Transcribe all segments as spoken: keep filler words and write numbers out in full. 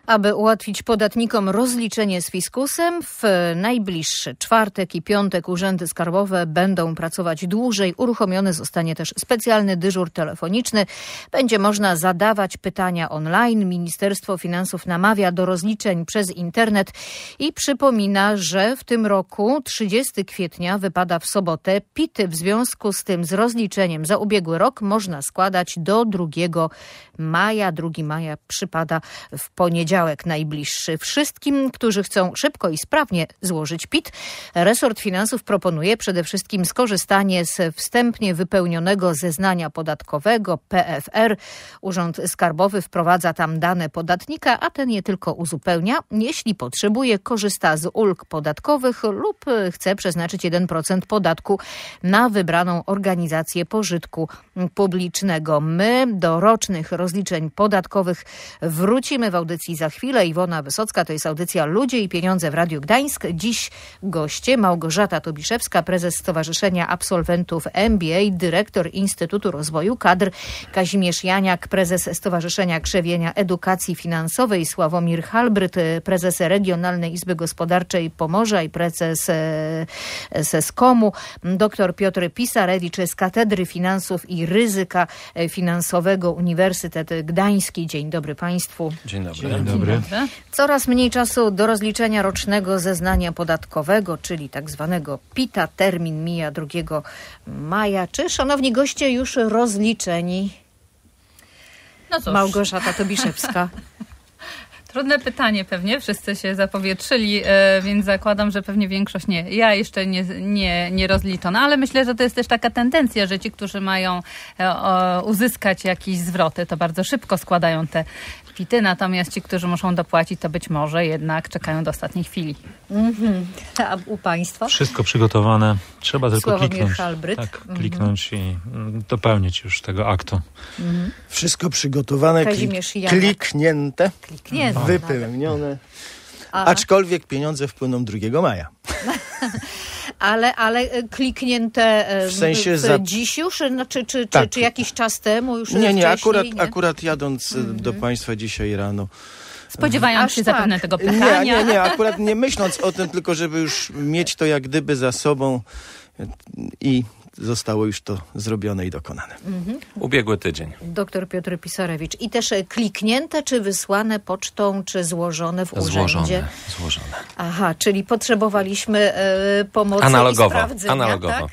Aby ułatwić podatnikom rozliczenie z fiskusem, w najbliższy czwartek i piątek urzędy skarbowe będą pracować dłużej. Uruchomiony zostanie też specjalny dyżur telefoniczny. Będzie można zadawać pytania online. Ministerstwo Finansów namawia do rozliczeń przez internet i przypomina, że w tym roku trzydziestego kwietnia wypada w sobotę. PIT-y w związku z tym z rozliczeniem za ubiegły rok można składać do drugiego maja. drugiego maja przypada w poniedziałek najbliższy. Wszystkim, którzy chcą szybko i sprawnie złożyć PIT, resort finansów proponuje przede wszystkim skorzystanie z wstępnie wypełnionego zeznania podatkowego P F R. Urząd Skarbowy wprowadza tam dane podatnika, a ten je tylko uzupełnia. Jeśli potrzebuje, korzysta z ulg podatkowych lub chce przeznaczyć jeden procent podatku na wybraną organizację pożytku publicznego. My do rocznych rozliczeń podatkowych wrócimy w audycji za chwilę. Iwona Wysocka, to jest audycja Ludzie i Pieniądze w Radiu Gdańsk. Dziś goście Małgorzata Tobiszewska, prezes Stowarzyszenia Absolwentów M B A, dyrektor Instytutu Rozwoju Kadr, Kazimierz Janiak, prezes Stowarzyszenia Krzewienia Edukacji Finansowej, Sławomir Halbryt, prezes Regionalnej Izby Gospodarczej Pomorza i prezes Seskomu, dr Piotr Pisarewicz z Katedry Finansów i Ryzyka Finansowego Uniwersytet Gdański. Dzień dobry Państwu. Dzień dobry. Dzień dobry. Dzień dobry. Coraz mniej czasu do rozliczenia rocznego zeznania podatkowego, czyli tak zwanego PIT-a. Termin mija drugiego maja. Czy, szanowni goście, już rozliczeni? No cóż. Małgorzata Tobiszewska. Trudne pytanie pewnie, wszyscy się zapowietrzyli, więc zakładam, że pewnie większość nie. Ja jeszcze nie, nie, nie rozliczona, ale myślę, że to jest też taka tendencja, że ci, którzy mają uzyskać jakieś zwroty, to bardzo szybko składają te PIT-y, natomiast ci, którzy muszą dopłacić, to być może jednak czekają do ostatniej chwili. Mm-hmm. A u Państwa? Wszystko przygotowane, trzeba tylko Sławomir kliknąć. Halbryt. Tak, mm-hmm. kliknąć i dopełnić już tego aktu. Mm-hmm. Wszystko przygotowane, Kazimierz klik, kliknięte, Kliknięte, wypełnione, A. aczkolwiek pieniądze wpłyną drugiego maja. Ale, ale kliknięte w sensie w, za... dziś już, no, czy, czy, tak. czy, czy jakiś czas temu już Nie, nie, akurat, nie? akurat jadąc mm-hmm. do Państwa dzisiaj rano. Spodziewając się tak. zapewne tego pytania. Nie, nie, nie, akurat nie myśląc o tym, tylko żeby już mieć to jak gdyby za sobą i zostało już to zrobione i dokonane. Mhm. Ubiegły tydzień. Doktor Piotr Pisarewicz. I też kliknięte, czy wysłane pocztą, czy złożone w urzędzie? Złożone, złożone. Aha, czyli potrzebowaliśmy e, pomocy analogowo, i sprawdzenia. Analogowo. Tak?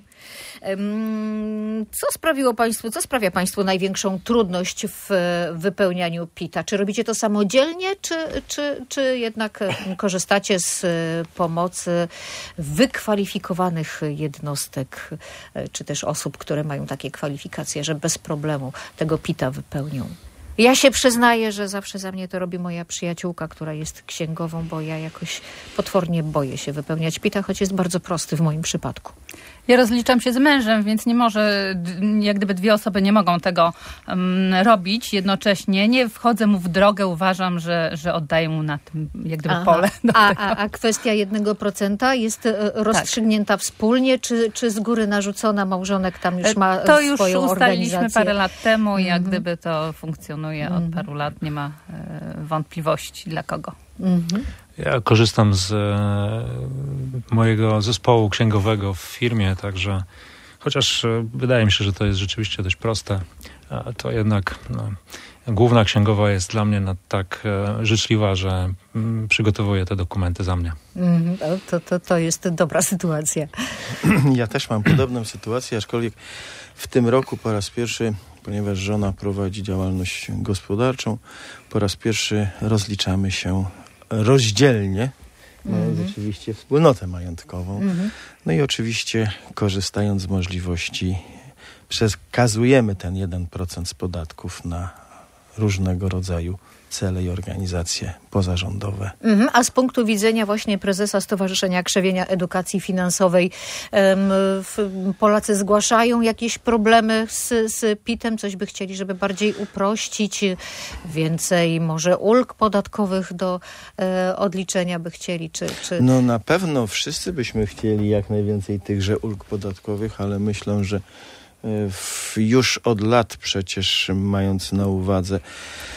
Co sprawiło Państwu, co sprawia Państwu największą trudność w wypełnianiu PIT-a? Czy robicie to samodzielnie, czy, czy, czy jednak korzystacie z pomocy wykwalifikowanych jednostek, czy też osób, które mają takie kwalifikacje, że bez problemu tego PIT-a wypełnią? Ja się przyznaję, że zawsze za mnie to robi moja przyjaciółka, która jest księgową, bo ja jakoś potwornie boję się wypełniać PIT-a, choć jest bardzo prosty w moim przypadku. Ja rozliczam się z mężem, więc nie może, jak gdyby dwie osoby nie mogą tego um, robić jednocześnie. Nie wchodzę mu w drogę, uważam, że, że oddaję mu na tym jak gdyby Aha. pole. A, a, a kwestia jednego procenta jest rozstrzygnięta tak. wspólnie, czy, czy z góry narzucona? Małżonek tam już ma to już swoją ustaliliśmy organizację? parę lat temu i jak mm-hmm. gdyby to funkcjonuje mm-hmm. od paru lat. Nie ma e, wątpliwości dla kogo. Mm-hmm. Ja korzystam z e, mojego zespołu księgowego w firmie, także chociaż e, wydaje mi się, że to jest rzeczywiście dość proste, a to jednak no, główna księgowa jest dla mnie tak e, życzliwa, że m, przygotowuje te dokumenty za mnie. Mm, to, to, to jest dobra sytuacja. Ja też mam podobną sytuację, aczkolwiek w tym roku po raz pierwszy, ponieważ żona prowadzi działalność gospodarczą, po raz pierwszy rozliczamy się rozdzielnie, mając mm-hmm. oczywiście wspólnotę majątkową. Mm-hmm. No i oczywiście korzystając z możliwości przekazujemy ten jeden procent z podatków na różnego rodzaju cele i organizacje pozarządowe. Mhm. A z punktu widzenia właśnie prezesa Stowarzyszenia Krzewienia Edukacji Finansowej um, Polacy zgłaszają jakieś problemy z, z PIT-em? Coś by chcieli, żeby bardziej uprościć? Więcej może ulg podatkowych do e, odliczenia by chcieli? Czy, czy... No na pewno wszyscy byśmy chcieli jak najwięcej tychże ulg podatkowych, ale myślę, że w, już od lat przecież mając na uwadze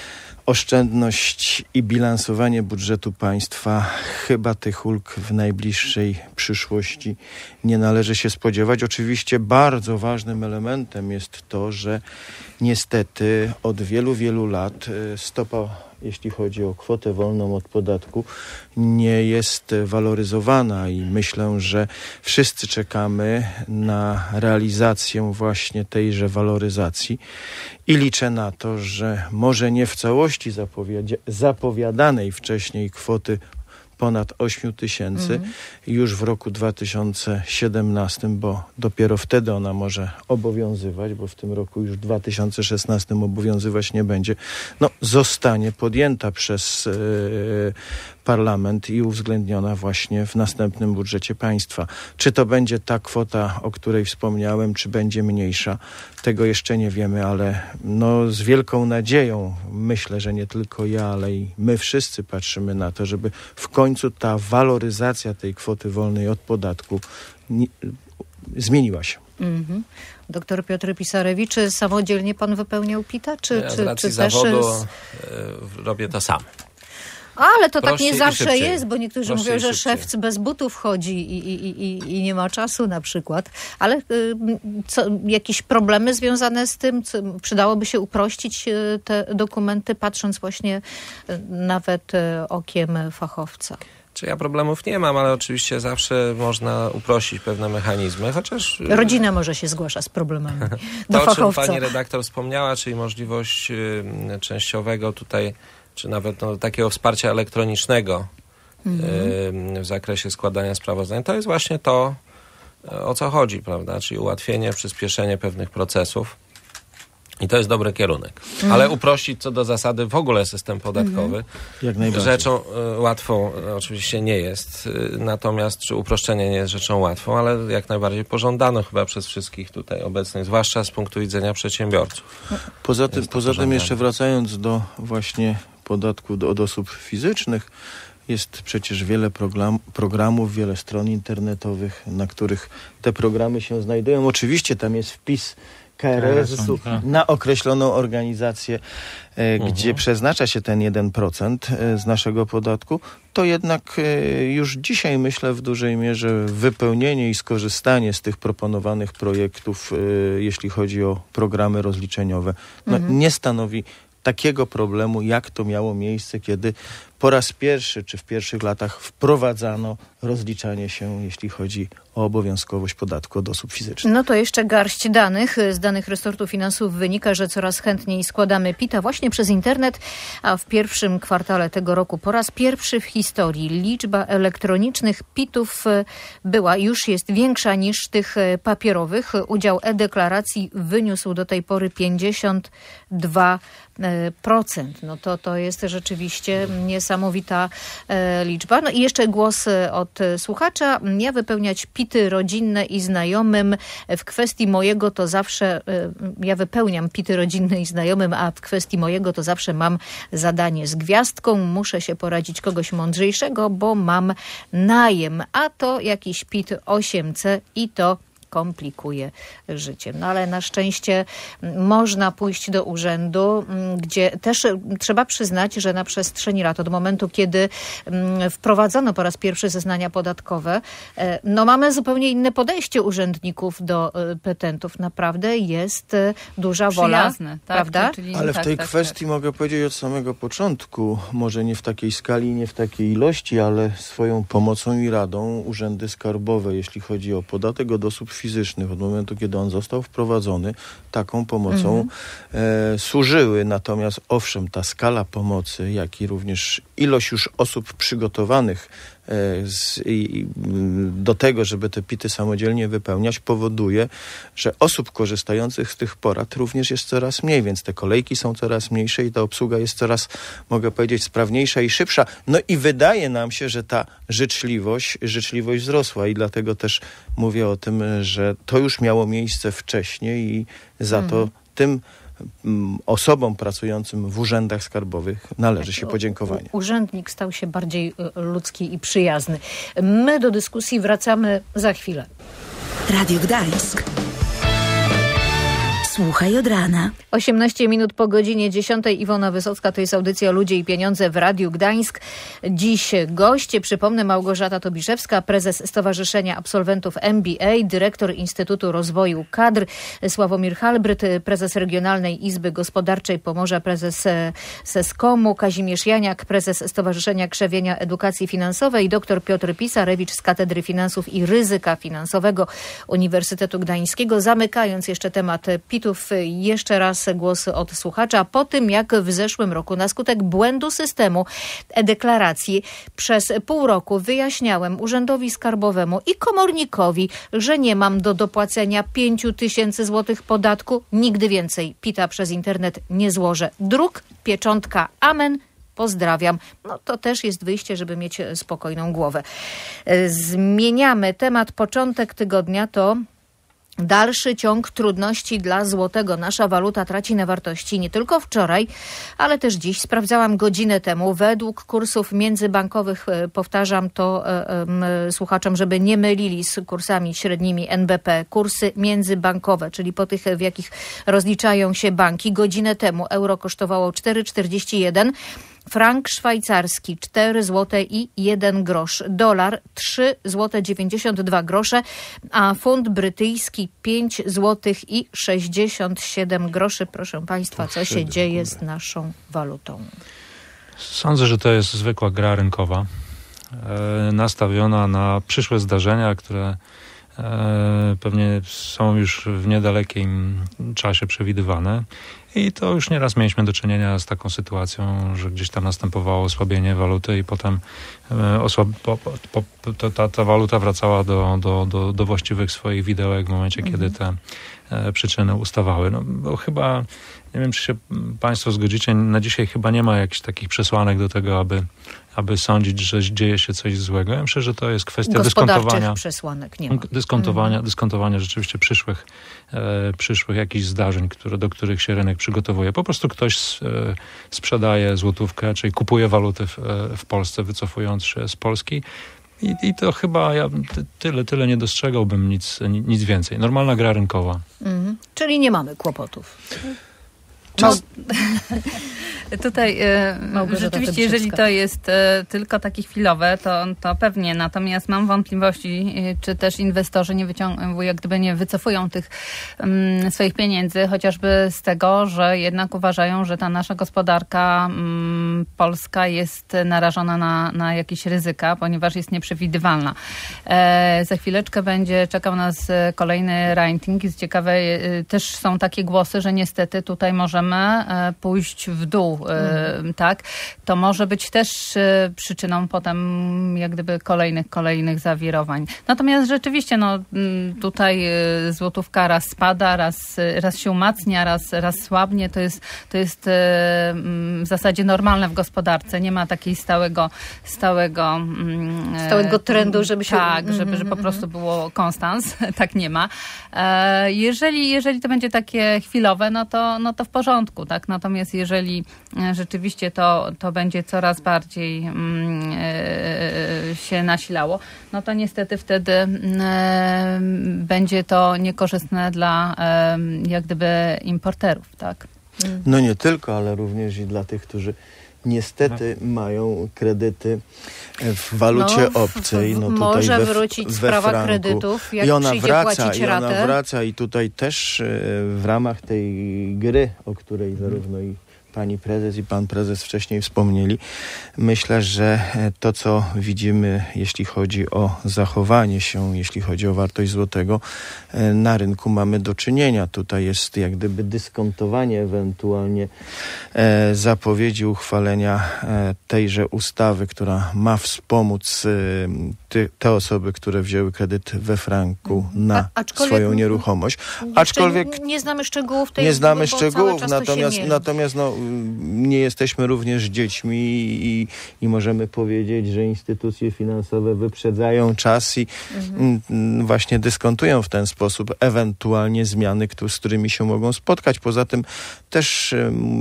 oszczędność i bilansowanie budżetu państwa, chyba tych ulg w najbliższej przyszłości nie należy się spodziewać. Oczywiście bardzo ważnym elementem jest to, że niestety od wielu, wielu lat stopa, jeśli chodzi o kwotę wolną od podatku, nie jest waloryzowana i myślę, że wszyscy czekamy na realizację właśnie tejże waloryzacji i liczę na to, że może nie w całości zapowiada- zapowiadanej wcześniej kwoty ponad ośmiu tysięcy mm. już w roku dwa tysiące siedemnastym, bo dopiero wtedy ona może obowiązywać, bo w tym roku już w dwa tysiące szesnastym obowiązywać nie będzie, no zostanie podjęta przez yy, parlament i uwzględniona właśnie w następnym budżecie państwa. Czy to będzie ta kwota, o której wspomniałem, czy będzie mniejsza, tego jeszcze nie wiemy, ale no z wielką nadzieją, myślę, że nie tylko ja, ale i my wszyscy patrzymy na to, żeby w końcu ta waloryzacja tej kwoty wolnej od podatku nie, zmieniła się. Mm-hmm. Doktor Piotr Pisarewicz, czy samodzielnie pan wypełniał PIT-a? Czy, ja czy, z racji czy zawodu też... y, robię to sam. Ale to Prościej tak nie zawsze szybciej. jest, bo niektórzy Prościej mówią, że szybciej. szewc bez butów chodzi i, i, i, i nie ma czasu na przykład. Ale y, co, jakieś problemy związane z tym? Co, przydałoby się uprościć y, te dokumenty, patrząc właśnie y, nawet y, okiem fachowca. Czy ja problemów nie mam, ale oczywiście zawsze można uprościć pewne mechanizmy, chociaż... Rodzina może się zgłasza z problemami do to, fachowca. o czym pani redaktor wspomniała, czyli możliwość y, częściowego tutaj, czy nawet no, takiego wsparcia elektronicznego mm-hmm. y, w zakresie składania sprawozdań, to jest właśnie to, o co chodzi, prawda? Czyli ułatwienie, przyspieszenie pewnych procesów. I to jest dobry kierunek. Mm. Ale uprościć co do zasady w ogóle system podatkowy mm. Jak najbardziej. Rzeczą y, łatwą y, oczywiście nie jest. Y, natomiast czy uproszczenie nie jest rzeczą łatwą, ale jak najbardziej pożądano chyba przez wszystkich tutaj obecnych, zwłaszcza z punktu widzenia przedsiębiorców. Poza tym, poza tym jeszcze wracając do właśnie podatku do, od osób fizycznych, jest przecież wiele program, programów, wiele stron internetowych, na których te programy się znajdują. Oczywiście tam jest wpis K R S-u na określoną organizację, e, uh-huh. gdzie przeznacza się ten jeden procent e, z naszego podatku, to jednak e, już dzisiaj myślę w dużej mierze wypełnienie i skorzystanie z tych proponowanych projektów, e, jeśli chodzi o programy rozliczeniowe, no, uh-huh. nie stanowi takiego problemu, jak to miało miejsce, kiedy po raz pierwszy, czy w pierwszych latach wprowadzano rozliczanie się, jeśli chodzi o obowiązkowość podatku od osób fizycznych. No to jeszcze garść danych. Z danych resortu finansów wynika, że coraz chętniej składamy PIT-a właśnie przez internet, a w pierwszym kwartale tego roku po raz pierwszy w historii liczba elektronicznych PIT-ów była, już jest większa niż tych papierowych. Udział e-deklaracji wyniósł do tej pory pięćdziesiąt dwa procent. No to, to jest rzeczywiście niesamowita e, liczba. No i jeszcze głos od słuchacza. Ja wypełniać PIT-y rodzinne i znajomym. W kwestii mojego to zawsze, e, ja wypełniam PIT-y rodzinne i znajomym, a w kwestii mojego to zawsze mam zadanie z gwiazdką. Muszę się poradzić kogoś mądrzejszego, bo mam najem. A to jakiś PIT osiem C i to komplikuje życie. No ale na szczęście można pójść do urzędu, gdzie też trzeba przyznać, że na przestrzeni lat, od momentu, kiedy wprowadzono po raz pierwszy zeznania podatkowe, no mamy zupełnie inne podejście urzędników do petentów. Naprawdę jest duża wola, tak, prawda? Czyli, ale w tak, tej tak, kwestii tak. mogę powiedzieć od samego początku, może nie w takiej skali, nie w takiej ilości, ale swoją pomocą i radą urzędy skarbowe, jeśli chodzi o podatek od osób fizycznych, od momentu, kiedy on został wprowadzony, taką pomocą mhm. e, służyły. Natomiast owszem, ta skala pomocy, jak i również ilość już osób przygotowanych e, z, i, do tego, żeby te PIT-y samodzielnie wypełniać, powoduje, że osób korzystających z tych porad również jest coraz mniej, więc te kolejki są coraz mniejsze i ta obsługa jest coraz, mogę powiedzieć, sprawniejsza i szybsza. No i wydaje nam się, że ta życzliwość, życzliwość wzrosła i dlatego też mówię o tym, że to już miało miejsce wcześniej i za mhm. to tym osobom pracującym w urzędach skarbowych należy się podziękowanie. Urzędnik stał się bardziej ludzki i przyjazny. My do dyskusji wracamy za chwilę. Radio Gdańsk. Słuchaj od rana. osiemnaście minut po godzinie dziesiątej. Iwona Wysocka, to jest audycja Ludzie i Pieniądze w Radiu Gdańsk. Dziś goście, przypomnę, Małgorzata Tobiszewska, prezes Stowarzyszenia Absolwentów M B A, dyrektor Instytutu Rozwoju Kadr, Sławomir Halbryt, prezes Regionalnej Izby Gospodarczej Pomorza, prezes Seskomu, Kazimierz Janiak, prezes Stowarzyszenia Krzewienia Edukacji Finansowej, dr Piotr Pisarewicz z Katedry Finansów i Ryzyka Finansowego Uniwersytetu Gdańskiego. Zamykając jeszcze temat pitów, jeszcze raz głos od słuchacza. Po tym, jak w zeszłym roku na skutek błędu systemu e-deklaracji przez pół roku wyjaśniałem Urzędowi Skarbowemu i komornikowi, że nie mam do dopłacenia pięć tysięcy złotych podatku, nigdy więcej pita przez internet nie złożę. Druk, pieczątka, amen. Pozdrawiam. No to też jest wyjście, żeby mieć spokojną głowę. Zmieniamy temat. Początek tygodnia to dalszy ciąg trudności dla złotego. Nasza waluta traci na wartości nie tylko wczoraj, ale też dziś. Sprawdzałam godzinę temu. Według kursów międzybankowych, powtarzam to e, e, słuchaczom, żeby nie mylili z kursami średnimi N B P. Kursy międzybankowe, czyli po tych, w jakich rozliczają się banki. Godzinę temu euro kosztowało cztery czterdzieści jeden. Frank szwajcarski cztery złote i jeden grosz, dolar trzy złote dziewięćdziesiąt dwa grosze, a funt brytyjski pięć złotych i sześćdziesiąt siedem groszy. Proszę Państwa, co się dzieje z naszą walutą? Sądzę, że to jest zwykła gra rynkowa, e, nastawiona na przyszłe zdarzenia, które e, pewnie są już w niedalekim czasie przewidywane. I to już nieraz mieliśmy do czynienia z taką sytuacją, że gdzieś tam następowało osłabienie waluty i potem osłab... po, po, po, ta, ta waluta wracała do, do, do, do właściwych swoich widełek w momencie, mhm. kiedy te e, przyczyny ustawały. No, bo chyba, nie wiem, czy się Państwo zgodzicie, na dzisiaj chyba nie ma jakichś takich przesłanek do tego, aby, aby sądzić, że dzieje się coś złego. Ja myślę, że to jest kwestia dyskontowania. przesłanek nie ma. Dyskontowania, mhm. dyskontowania rzeczywiście przyszłych, e, przyszłych jakichś zdarzeń, które, do których się rynek przygotowuje. Po prostu ktoś e, sprzedaje złotówkę, czyli kupuje walutę w, e, w Polsce, wycofując się z Polski. I, i to chyba ja ty, tyle, tyle nie dostrzegałbym nic, nic więcej. Normalna gra rynkowa. Mhm. Czyli nie mamy kłopotów. No, tutaj e, rzeczywiście, jeżeli to jest e, tylko takie chwilowe, to, to pewnie. Natomiast mam wątpliwości, e, czy też inwestorzy nie wyciągną, jak gdyby nie wycofują tych um, swoich pieniędzy, chociażby z tego, że jednak uważają, że ta nasza gospodarka um, polska jest narażona na, na jakieś ryzyka, ponieważ jest nieprzewidywalna. E, za chwileczkę będzie czekał nas kolejny ranking. Jest ciekawe, e, też są takie głosy, że niestety tutaj możemy pójść w dół, mm. tak? To może być też przyczyną potem jak gdyby kolejnych, kolejnych zawirowań. Natomiast rzeczywiście, no tutaj złotówka raz spada, raz, raz się umacnia, raz, raz słabnie. To jest, to jest w zasadzie normalne w gospodarce. Nie ma takiej stałego stałego, stałego trendu, żeby się... Tak, żeby, żeby po prostu było konstans. Tak nie ma. Jeżeli, jeżeli to będzie takie chwilowe, no to, no to w porządku. Tak? Natomiast jeżeli rzeczywiście to, to będzie coraz bardziej mm, e, się nasilało, no to niestety wtedy e, będzie to niekorzystne dla e, jak gdyby importerów. Tak? No nie tylko, ale również i dla tych, którzy niestety no. mają kredyty w walucie no, obcej. No, tutaj może we, wrócić we sprawa franku. kredytów, jak I ona przyjdzie wraca, płacić i ratę. ona wraca i tutaj też w ramach tej gry, o której zarówno i pani prezes i pan prezes wcześniej wspomnieli, myślę, że to, co widzimy, jeśli chodzi o zachowanie się, jeśli chodzi o wartość złotego, na rynku mamy do czynienia. Tutaj jest jak gdyby dyskontowanie ewentualnie e, zapowiedzi uchwalenia e, tejże ustawy, która ma wspomóc e, ty, te osoby, które wzięły kredyt we franku na A, swoją nieruchomość. Aczkolwiek nie znamy szczegółów tej Nie znamy szczegółów, natomiast, natomiast no, nie jesteśmy również dziećmi i, i możemy powiedzieć, że instytucje finansowe wyprzedzają czas i mhm. właśnie dyskontują w ten sposób ewentualnie zmiany, z którymi się mogą spotkać. Poza tym też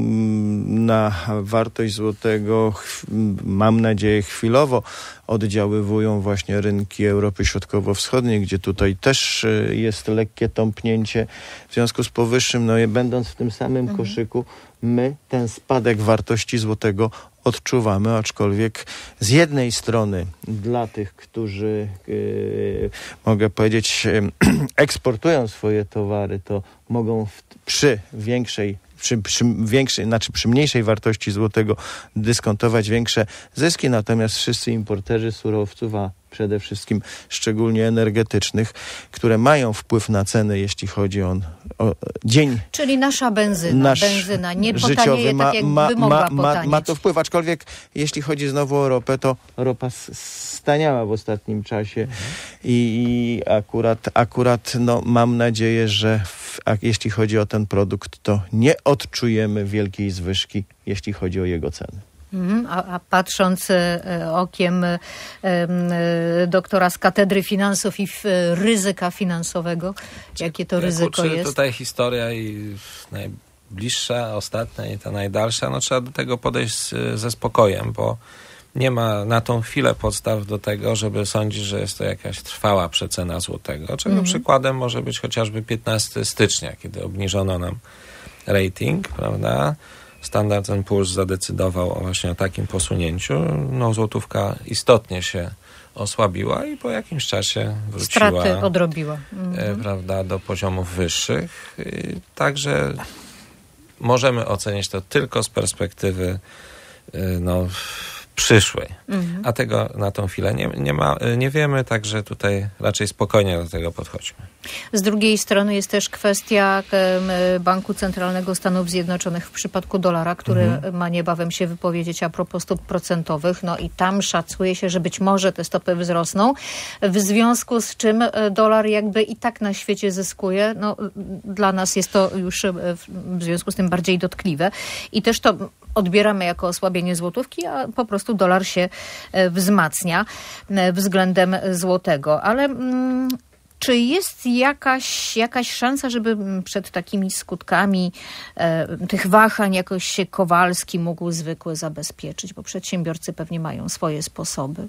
na wartość złotego, mam nadzieję, chwilowo oddziaływują właśnie rynki Europy Środkowo-Wschodniej, gdzie tutaj też jest lekkie tąpnięcie. W związku z powyższym, no będąc w tym samym mhm. koszyku, my ten spadek wartości złotego odczuwamy, aczkolwiek z jednej strony dla tych, którzy yy, mogę powiedzieć eksportują swoje towary, to mogą w, przy większej Przy, przy większej, znaczy przy mniejszej wartości złotego dyskontować większe zyski, natomiast wszyscy importerzy surowców, a przede wszystkim szczególnie energetycznych, które mają wpływ na ceny, jeśli chodzi o, o dzień. Czyli nasza benzyna, nasz benzyna nie życiowy potanieje ma, tak, jakby ma, mogła ma, potanieć. ma to wpływ, aczkolwiek jeśli chodzi znowu o ropę, to ropa staniała w ostatnim czasie mhm. i, i akurat, akurat no, mam nadzieję, że w, a jeśli chodzi o ten produkt, to nie odczujemy wielkiej zwyżki, jeśli chodzi o jego ceny. Mm, a, a patrząc e, okiem e, e, doktora z Katedry Finansów i f, ryzyka finansowego, jakie to ryzyko jest? Tutaj historia i najbliższa, ostatnia i ta najdalsza, no trzeba do tego podejść z, ze spokojem, bo nie ma na tą chwilę podstaw do tego, żeby sądzić, że jest to jakaś trwała przecena złotego, czego mm. przykładem może być chociażby piętnastego stycznia, kiedy obniżono nam rating, prawda? Standard and Poor's zadecydował właśnie o takim posunięciu. No, złotówka istotnie się osłabiła i po jakimś czasie wróciła. Straty odrobiła. Mhm. Prawda, do poziomów wyższych. Także możemy ocenić to tylko z perspektywy no, przyszłej. Mhm. A tego na tą chwilę nie, nie, ma, nie wiemy, także tutaj raczej spokojnie do tego podchodźmy. Z drugiej strony jest też kwestia Banku Centralnego Stanów Zjednoczonych w przypadku dolara, który mhm. ma niebawem się wypowiedzieć a propos stóp procentowych. No i tam szacuje się, że być może te stopy wzrosną, w związku z czym dolar jakby i tak na świecie zyskuje. No, dla nas jest to już w związku z tym bardziej dotkliwe. I też to odbieramy jako osłabienie złotówki, a po prostu dolar się wzmacnia względem złotego. Ale mm, czy jest jakaś, jakaś szansa, żeby przed takimi skutkami e, tych wahań jakoś się Kowalski mógł zwykle zabezpieczyć? Bo przedsiębiorcy pewnie mają swoje sposoby.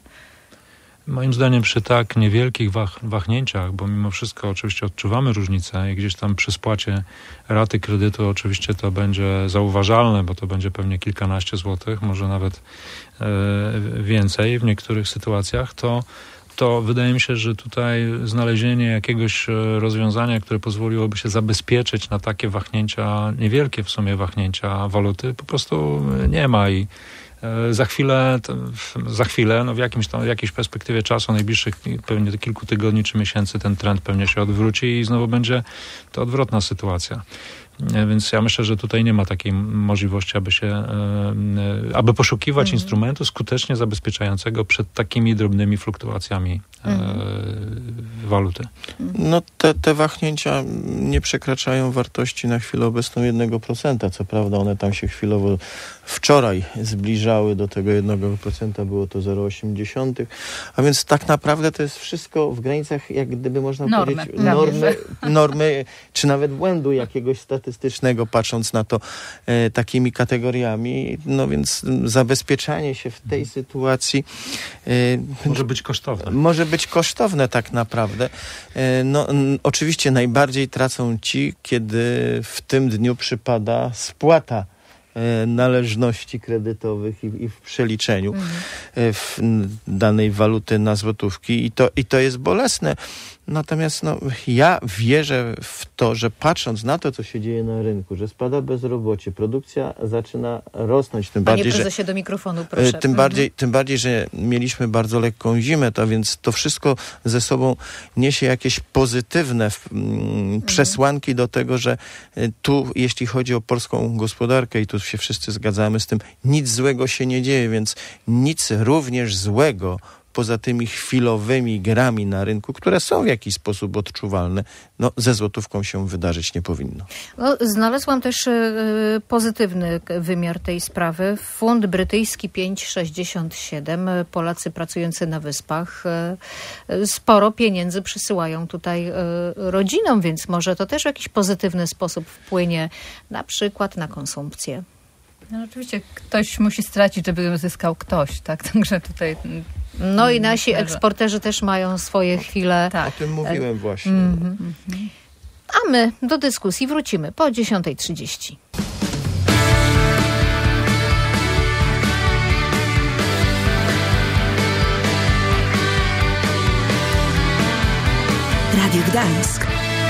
Moim zdaniem przy tak niewielkich wah- wahnięciach, bo mimo wszystko oczywiście odczuwamy różnicę i gdzieś tam przy spłacie raty kredytu oczywiście to będzie zauważalne, bo to będzie pewnie kilkanaście złotych, może nawet e, więcej w niektórych sytuacjach, to to wydaje mi się, że tutaj znalezienie jakiegoś rozwiązania, które pozwoliłoby się zabezpieczyć na takie wahnięcia, niewielkie w sumie wahnięcia waluty, po prostu nie ma i za chwilę, za chwilę, no w jakimś tam, w jakiejś perspektywie czasu, najbliższych pewnie kilku tygodni czy miesięcy ten trend pewnie się odwróci i znowu będzie to odwrotna sytuacja. Więc ja myślę, że tutaj nie ma takiej możliwości, aby się, aby poszukiwać mhm. instrumentu skutecznie zabezpieczającego przed takimi drobnymi fluktuacjami mhm. waluty. No te, te wahnięcia nie przekraczają wartości na chwilę obecną jednego procenta. Co prawda one tam się chwilowo wczoraj zbliżały do tego jednego procenta, było to zero przecinek osiem. A więc tak naprawdę to jest wszystko w granicach, jak gdyby można normy. powiedzieć, normy, normy, czy nawet błędu jakiegoś statystycznego, patrząc na to e, takimi kategoriami. No więc zabezpieczanie się w tej sytuacji e, może być kosztowne. Może być kosztowne tak naprawdę. E, no n, oczywiście najbardziej tracą ci, kiedy w tym dniu przypada spłata należności kredytowych i, i w przeliczeniu mhm. w danej waluty na złotówki i to, i to jest bolesne. Natomiast no, ja wierzę w to, że patrząc na to, co się dzieje na rynku, że spada bezrobocie, produkcja zaczyna rosnąć. Tym Panie bardziej, prezesie, że, do mikrofonu, proszę. Tym, mhm. bardziej, tym bardziej, że mieliśmy bardzo lekką zimę, to więc to wszystko ze sobą niesie jakieś pozytywne mm, przesłanki mhm. do tego, że tu, jeśli chodzi o polską gospodarkę i tu się wszyscy zgadzamy z tym, nic złego się nie dzieje, więc nic również złego poza tymi chwilowymi grami na rynku, które są w jakiś sposób odczuwalne, no ze złotówką się wydarzyć nie powinno. No, znalazłam też y, pozytywny wymiar tej sprawy. Fund brytyjski pięć sześćdziesiąt siedem. Polacy pracujący na Wyspach y, sporo pieniędzy przysyłają tutaj y, rodzinom, więc może to też w jakiś pozytywny sposób wpłynie na przykład na konsumpcję. No, oczywiście ktoś musi stracić, żeby zyskał ktoś, tak? Także tutaj... No i nasi eksporterzy też mają swoje chwile. Tak. O tym mówiłem właśnie. Mm-hmm. A my do dyskusji wrócimy po dziesiątej trzydzieści. Radio Gdańsk.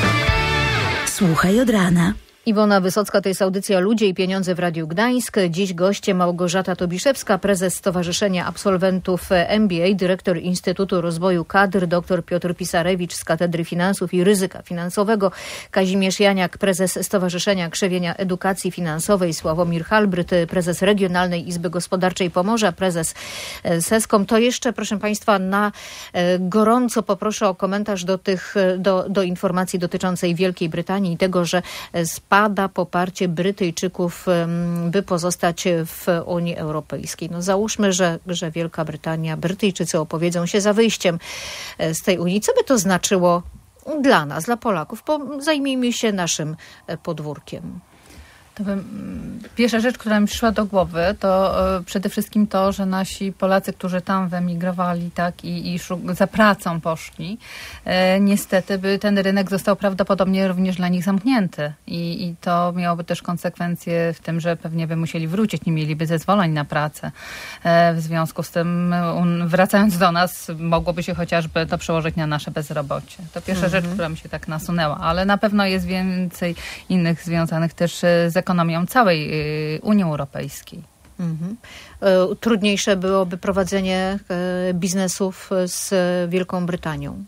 Słuchaj od rana. Iwona Wysocka, to jest audycja Ludzie i Pieniądze w Radiu Gdańsk. Dziś goście Małgorzata Tobiszewska, prezes Stowarzyszenia Absolwentów M B A, dyrektor Instytutu Rozwoju Kadr, dr Piotr Pisarewicz z Katedry Finansów i Ryzyka Finansowego, Kazimierz Janiak, prezes Stowarzyszenia Krzewienia Edukacji Finansowej, Sławomir Halbryt, prezes Regionalnej Izby Gospodarczej Pomorza, prezes Seskom. To jeszcze, proszę Państwa, na gorąco poproszę o komentarz do tych, do, do informacji dotyczącej Wielkiej Brytanii i tego, że spada poparcie Brytyjczyków, by pozostać w Unii Europejskiej. No załóżmy, że, że Wielka Brytania, Brytyjczycy opowiedzą się za wyjściem z tej Unii. Co by to znaczyło dla nas, dla Polaków? Zajmijmy się naszym podwórkiem. To bym, pierwsza rzecz, która mi przyszła do głowy, to y, przede wszystkim to, że nasi Polacy, którzy tam wyemigrowali, tak, i, i szuk- za pracą poszli, y, niestety by ten rynek został prawdopodobnie również dla nich zamknięty. I, I to miałoby też konsekwencje w tym, że pewnie by musieli wrócić, nie mieliby zezwoleń na pracę. Y, w związku z tym, un, wracając do nas, mogłoby się chociażby to przełożyć na nasze bezrobocie. To pierwsza mhm. rzecz, która mi się tak nasunęła, ale na pewno jest więcej innych związanych też z ekonomią całej Unii Europejskiej. Mhm. Trudniejsze byłoby prowadzenie biznesów z Wielką Brytanią.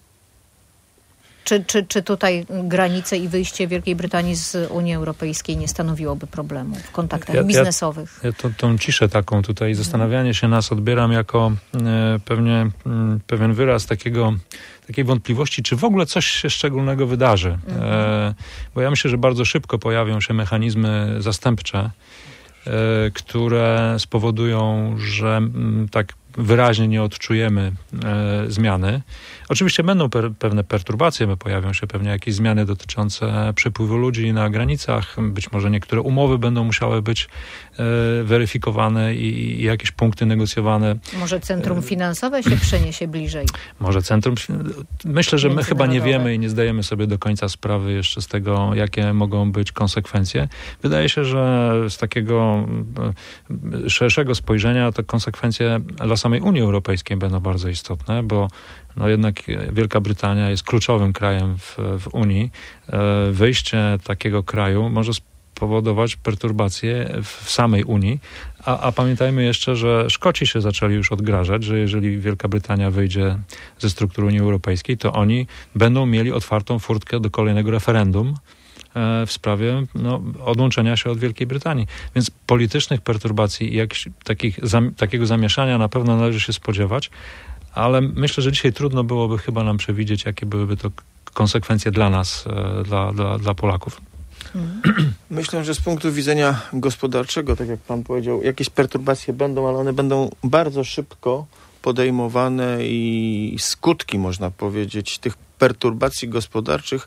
Czy, czy, czy tutaj granice i wyjście Wielkiej Brytanii z Unii Europejskiej nie stanowiłoby problemu w kontaktach ja, biznesowych? Ja, ja to, tą ciszę taką tutaj, zastanawianie się nas odbieram jako e, pewnie m, pewien wyraz takiego, takiej wątpliwości, czy w ogóle coś się szczególnego wydarzy. Mhm. E, bo ja myślę, że bardzo szybko pojawią się mechanizmy zastępcze, e, które spowodują, że m, tak wyraźnie nie odczujemy e, zmiany. Oczywiście będą per, pewne perturbacje, bo pojawią się pewnie jakieś zmiany dotyczące przepływu ludzi na granicach. Być może niektóre umowy będą musiały być e, weryfikowane i, i jakieś punkty negocjowane. Może centrum finansowe się przeniesie bliżej? Może centrum... Myślę, że my chyba nie wiemy i nie zdajemy sobie do końca sprawy jeszcze z tego, jakie mogą być konsekwencje. Wydaje się, że z takiego e, szerszego spojrzenia te konsekwencje dla samej Unii Europejskiej będą bardzo istotne, bo no jednak Wielka Brytania jest kluczowym krajem w, w Unii. Wyjście takiego kraju może spowodować perturbacje w samej Unii, a, a pamiętajmy jeszcze, że Szkoci się zaczęli już odgrażać, że jeżeli Wielka Brytania wyjdzie ze struktur Unii Europejskiej, to oni będą mieli otwartą furtkę do kolejnego referendum w sprawie no, odłączenia się od Wielkiej Brytanii. Więc politycznych perturbacji i jakichś takich, zam, takiego zamieszania na pewno należy się spodziewać, ale myślę, że dzisiaj trudno byłoby chyba nam przewidzieć, jakie byłyby to konsekwencje dla nas, dla, dla, dla Polaków. Myślę, że z punktu widzenia gospodarczego, tak jak pan powiedział, jakieś perturbacje będą, ale one będą bardzo szybko podejmowane i skutki, można powiedzieć, tych perturbacji gospodarczych,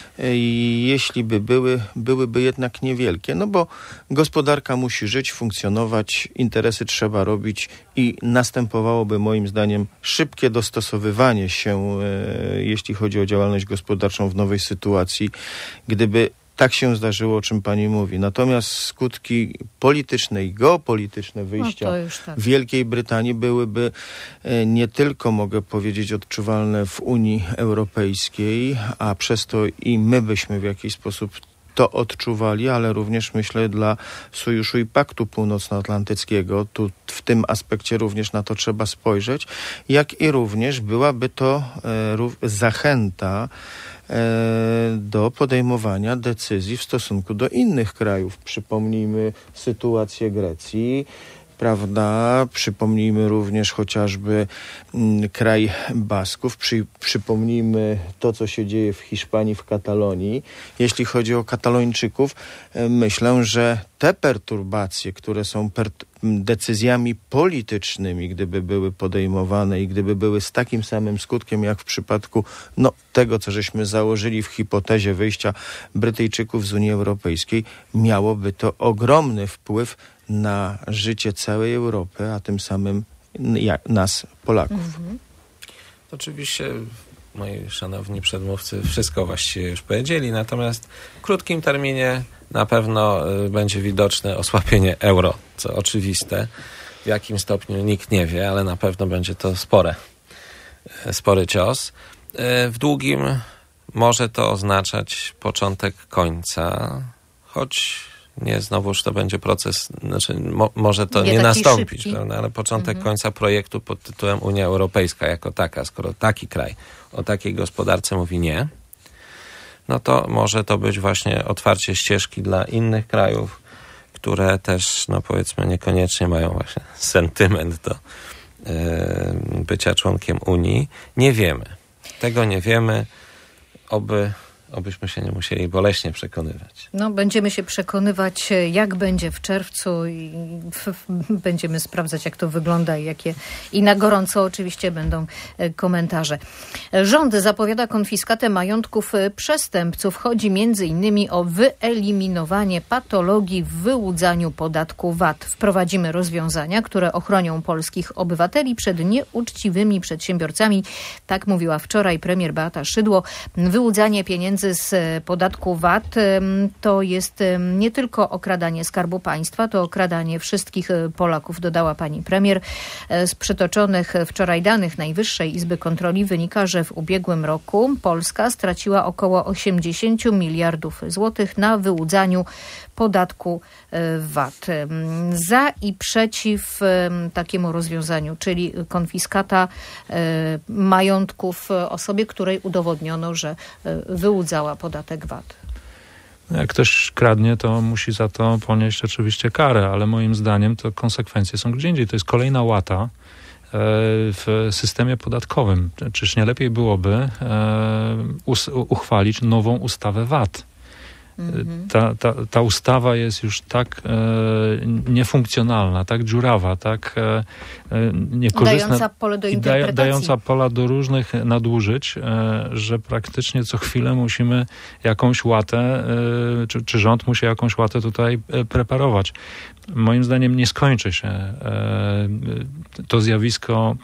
jeśli by były, byłyby jednak niewielkie. No bo gospodarka musi żyć, funkcjonować, interesy trzeba robić i następowałoby moim zdaniem szybkie dostosowywanie się, jeśli chodzi o działalność gospodarczą w nowej sytuacji, gdyby tak się zdarzyło, o czym pani mówi. Natomiast skutki polityczne i geopolityczne wyjścia no tak. Wielkiej Brytanii byłyby nie tylko, mogę powiedzieć, odczuwalne w Unii Europejskiej, a przez to i my byśmy w jakiś sposób to odczuwali, ale również myślę dla Sojuszu i Paktu Północnoatlantyckiego. Tu w tym aspekcie również na to trzeba spojrzeć, jak i również byłaby to e, zachęta do podejmowania decyzji w stosunku do innych krajów. Przypomnijmy sytuację Grecji, prawda? Przypomnijmy również chociażby mm, kraj Basków, Przy, przypomnijmy to, co się dzieje w Hiszpanii, w Katalonii. Jeśli chodzi o Katalończyków, e, myślę, że te perturbacje, które są per, decyzjami politycznymi, gdyby były podejmowane i gdyby były z takim samym skutkiem, jak w przypadku no, tego, co żeśmy założyli w hipotezie wyjścia Brytyjczyków z Unii Europejskiej, miałoby to ogromny wpływ na życie całej Europy, a tym samym jak, nas, Polaków. Mhm. Oczywiście moi szanowni przedmówcy wszystko właściwie już powiedzieli, natomiast w krótkim terminie na pewno y, będzie widoczne osłabienie euro, co oczywiste. W jakim stopniu nikt nie wie, ale na pewno będzie to spore, y, spory cios. Y, w długim może to oznaczać początek końca, choć nie, znowuż to będzie proces, znaczy mo, może to nie, nie nastąpić, prawda? Ale początek mhm. końca projektu pod tytułem Unia Europejska jako taka, skoro taki kraj o takiej gospodarce mówi nie, no to może to być właśnie otwarcie ścieżki dla innych krajów, które też, no powiedzmy, niekoniecznie mają właśnie sentyment do yy, bycia członkiem Unii. Nie wiemy. Tego nie wiemy. Oby Obyśmy się nie musieli boleśnie przekonywać. No, będziemy się przekonywać, jak będzie w czerwcu i f, f, będziemy sprawdzać, jak to wygląda i jakie i na gorąco oczywiście będą komentarze. Rząd zapowiada konfiskatę majątków przestępców. Chodzi między innymi o wyeliminowanie patologii w wyłudzaniu podatku V A T. Wprowadzimy rozwiązania, które ochronią polskich obywateli przed nieuczciwymi przedsiębiorcami. Tak mówiła wczoraj premier Beata Szydło. Wyłudzanie pieniędzy z podatku V A T to jest nie tylko okradanie Skarbu Państwa, to okradanie wszystkich Polaków, dodała pani premier. Z przytoczonych wczoraj danych Najwyższej Izby Kontroli wynika, że w ubiegłym roku Polska straciła około osiemdziesiąt miliardów złotych na wyłudzaniu podatku V A T. Za i przeciw takiemu rozwiązaniu, czyli konfiskata majątków osobie, której udowodniono, że wyłudzała podatek V A T. Jak ktoś kradnie, to musi za to ponieść oczywiście karę, ale moim zdaniem to konsekwencje są gdzie indziej. To jest kolejna łata w systemie podatkowym. Czyż nie lepiej byłoby uchwalić nową ustawę V A T? Ta, ta, ta ustawa jest już tak e, niefunkcjonalna, tak dziurawa, tak e, niekorzystna, dająca pole do interpretacji. Da, dająca pola do różnych nadużyć, e, że praktycznie co chwilę musimy jakąś łatę, e, czy, czy rząd musi jakąś łatę tutaj e, preparować. Moim zdaniem nie skończy się e, to zjawisko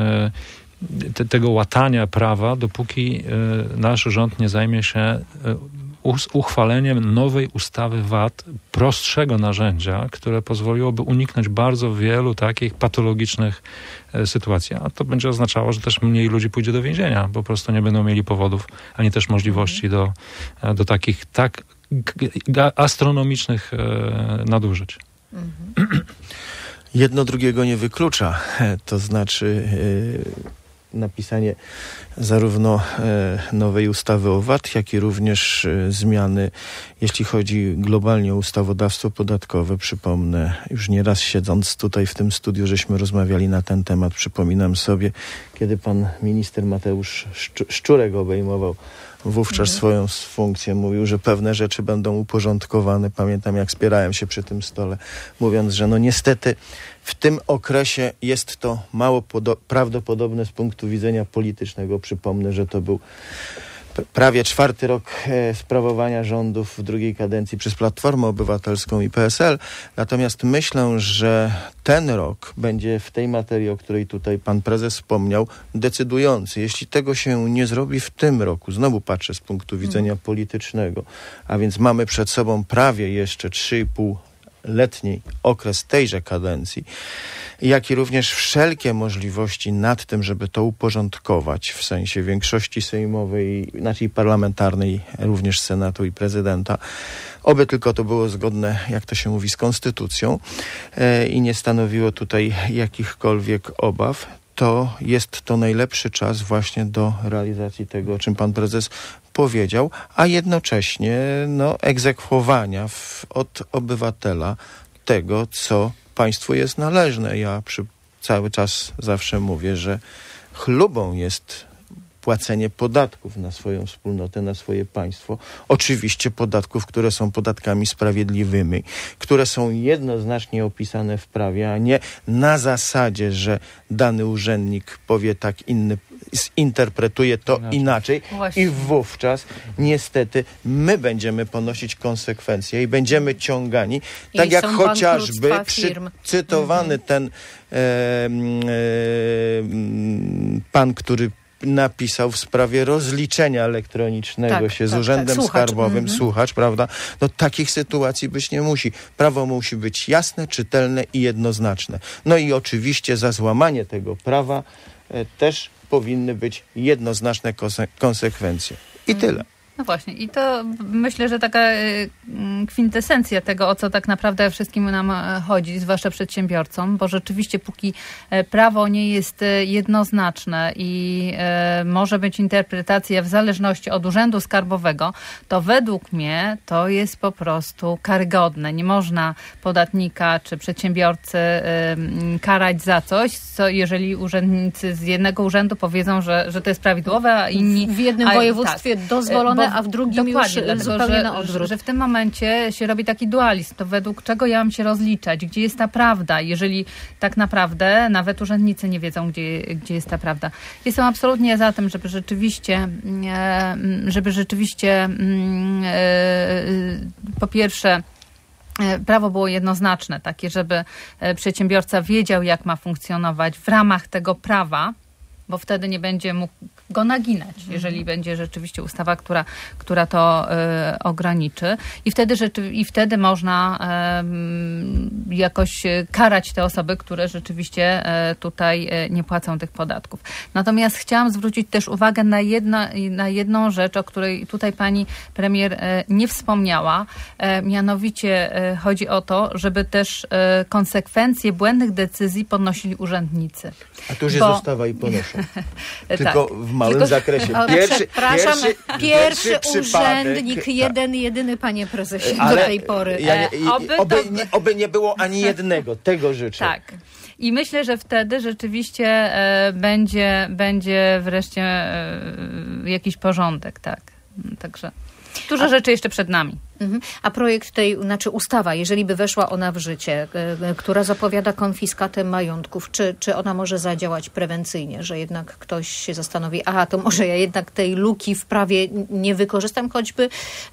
e, te, tego łatania prawa, dopóki e, nasz rząd nie zajmie się e, uchwaleniem nowej ustawy V A T, prostszego narzędzia, które pozwoliłoby uniknąć bardzo wielu takich patologicznych e, sytuacji. A to będzie oznaczało, że też mniej ludzi pójdzie do więzienia, bo po prostu nie będą mieli powodów, ani też możliwości do, do takich tak g- astronomicznych e, nadużyć. Mhm. Jedno drugiego nie wyklucza, to znaczy e, napisanie zarówno e, nowej ustawy o V A T, jak i również e, zmiany, jeśli chodzi globalnie o ustawodawstwo podatkowe. Przypomnę, już nieraz siedząc tutaj w tym studiu, żeśmy rozmawiali na ten temat. Przypominam sobie, kiedy pan minister Mateusz Szcz- Szczurek obejmował wówczas mhm. swoją funkcję, mówił, że pewne rzeczy będą uporządkowane. Pamiętam, jak spierałem się przy tym stole, mówiąc, że no niestety w tym okresie jest to mało podo- prawdopodobne z punktu widzenia politycznego. Przypomnę, że to był p- prawie czwarty rok e, sprawowania rządów w drugiej kadencji przez Platformę Obywatelską i P S L. Natomiast myślę, że ten rok będzie w tej materii, o której tutaj pan prezes wspomniał, decydujący. Jeśli tego się nie zrobi w tym roku, znowu patrzę z punktu widzenia hmm. politycznego, a więc mamy przed sobą prawie jeszcze trzy i pół letni okres tejże kadencji, jak i również wszelkie możliwości nad tym, żeby to uporządkować w sensie większości sejmowej, znaczy parlamentarnej, również Senatu i prezydenta. Oby tylko to było zgodne, jak to się mówi, z konstytucją e, i nie stanowiło tutaj jakichkolwiek obaw. To jest to najlepszy czas właśnie do realizacji tego, o czym pan prezes powiedział, a jednocześnie no, egzekwowania w, od obywatela tego, co państwu jest należne. Ja przy, cały czas zawsze mówię, że chlubą jest płacenie podatków na swoją wspólnotę, na swoje państwo. Oczywiście podatków, które są podatkami sprawiedliwymi, które są jednoznacznie opisane w prawie, a nie na zasadzie, że dany urzędnik powie tak, inny zinterpretuje to inaczej, inaczej i wówczas niestety my będziemy ponosić konsekwencje i będziemy ciągani, I tak jak chociażby cytowany mhm. ten e, e, pan, który napisał w sprawie rozliczenia elektronicznego tak, się z tak, Urzędem tak, Skarbowym, mm-hmm. słuchacz, prawda? No takich sytuacji być nie musi. Prawo musi być jasne, czytelne i jednoznaczne. No i oczywiście za złamanie tego prawa e, też powinny być jednoznaczne konse- konsekwencje. I mm. tyle. No właśnie i to myślę, że taka kwintesencja tego, o co tak naprawdę wszystkim nam chodzi, zwłaszcza przedsiębiorcom, bo rzeczywiście póki prawo nie jest jednoznaczne i może być interpretacja w zależności od Urzędu Skarbowego, to według mnie to jest po prostu karygodne. Nie można podatnika czy przedsiębiorcy karać za coś, co jeżeli urzędnicy z jednego urzędu powiedzą, że, że to jest prawidłowe, a inni... W jednym a, województwie tak, dozwolone, a w drugim już dlatego, zupełnie że, na odwrót. Że w tym momencie się robi taki dualizm. To według czego ja mam się rozliczać? Gdzie jest ta prawda? Jeżeli tak naprawdę nawet urzędnicy nie wiedzą, gdzie, gdzie jest ta prawda. Jestem absolutnie za tym, żeby rzeczywiście żeby rzeczywiście po pierwsze prawo było jednoznaczne, takie, żeby przedsiębiorca wiedział, jak ma funkcjonować w ramach tego prawa, bo wtedy nie będzie mógł go naginać, jeżeli mhm. będzie rzeczywiście ustawa, która, która to y, ograniczy. I wtedy, rzeczy, i wtedy można y, jakoś karać te osoby, które rzeczywiście y, tutaj y, nie płacą tych podatków. Natomiast chciałam zwrócić też uwagę na, jedna, na jedną rzecz, o której tutaj pani premier y, nie wspomniała. Y, mianowicie y, chodzi o to, żeby też y, konsekwencje błędnych decyzji ponosili urzędnicy. A to już jest bo... ustawa i ponoszą. Tylko tak. w małym Tylko, zakresie. Pierwszy, przepraszam, pierwszy, pierwszy, pierwszy urzędnik, przypadek, jeden, jedyny, panie prezesie, ale do tej pory. Ja nie, i, oby, oby, to... nie, oby nie było ani jednego, tego życzę. Tak. I myślę, że wtedy rzeczywiście e, będzie, będzie wreszcie e, jakiś porządek, tak. Także dużo A... rzeczy jeszcze przed nami. Mhm. A projekt tej, znaczy ustawa, jeżeli by weszła ona w życie, y, która zapowiada konfiskatę majątków, czy, czy ona może zadziałać prewencyjnie, że jednak ktoś się zastanowi, aha, to może ja jednak tej luki w prawie nie wykorzystam, choćby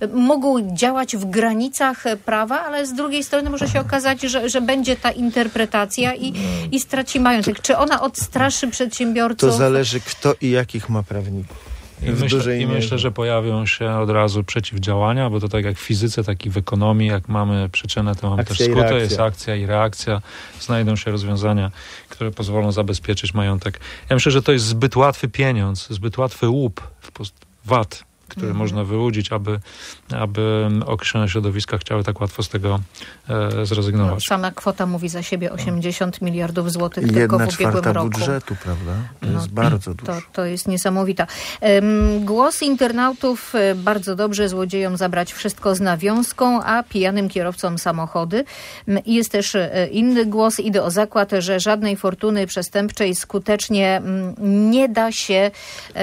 mógł działać w granicach prawa, ale z drugiej strony może się okazać, że, że będzie ta interpretacja i, i straci majątek. Czy ona odstraszy przedsiębiorców? To zależy kto i jakich ma prawników. I, myślę, I myślę, że pojawią się od razu przeciwdziałania, bo to tak jak w fizyce, tak i w ekonomii, jak mamy przyczynę, to mamy akcja też skutę, jest akcja i reakcja. Znajdą się rozwiązania, które pozwolą zabezpieczyć majątek. Ja myślę, że to jest zbyt łatwy pieniądz, zbyt łatwy łup w post- V A T, który mhm. można wyłudzić, aby, aby określone środowiska chciały tak łatwo z tego e, zrezygnować. No, sama kwota mówi za siebie osiemdziesiąt miliardów złotych tylko w ubiegłym czwarta roku. budżetu, prawda? To no, jest bardzo dużo. To, to jest niesamowita. Um, głos internautów: bardzo dobrze złodziejom zabrać wszystko z nawiązką, a pijanym kierowcom samochody. I jest też inny głos, idę o zakład, że żadnej fortuny przestępczej skutecznie nie da się